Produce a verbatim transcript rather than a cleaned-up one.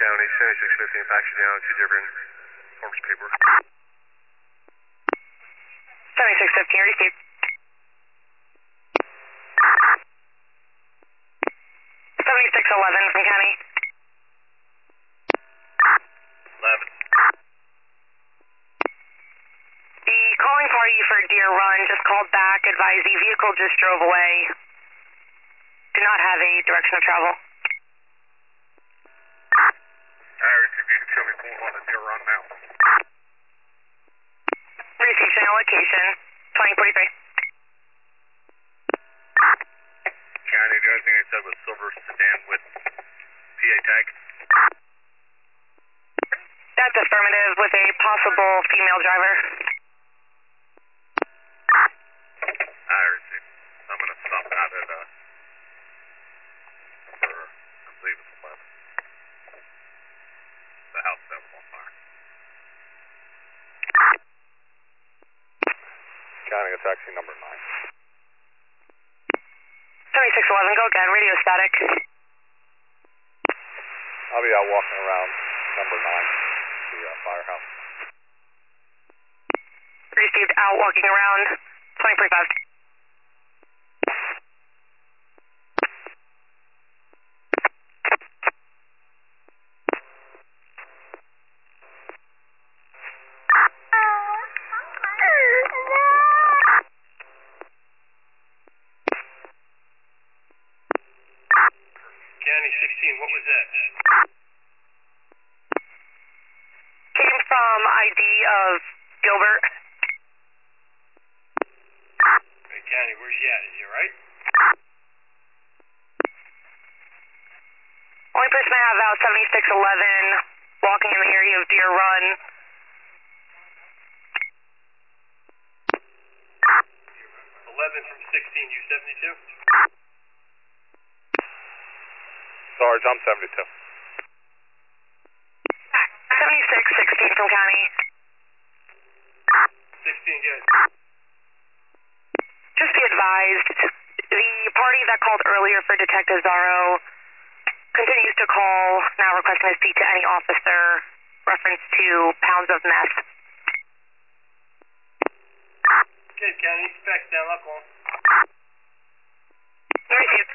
County, seventy-six fifteen, fax you down two different forms of paper. seventy-six fifteen, received. seventy-six eleven from County. eleven. The calling party for Deer Run just called back, advised the vehicle just drove away. Do not have a direction of travel. Alright, if you can show me more on the Deer Run now. Receive channel location, twenty forty-three. County, the only thing I said was silver sedan with P A tag. That's affirmative with a possible female driver. Alright, I'm going to stop out at, uh, for, I believe it's eleven. The house that was on fire. County, a taxi number nine. seventy-six eleven, go again, radio static. I'll be out walking around number nine, the uh, firehouse. Received out walking around, twenty forty-five. County sixteen, what was that? Came from I D of Gilbert. Hey, County, where's he at? Is he alright? Only person I have out, seventy-six eleven, walking in the area of Deer Run. eleven from sixteen, you seventy-two? Sarge, I'm seventy-two. seventy-six sixteen from County. sixteen, good. Just be advised, the party that called earlier for Detective Zarro continues to call, now requesting to speak to any officer, reference to pounds of meth. Okay, County, back down, I'll call him. Received.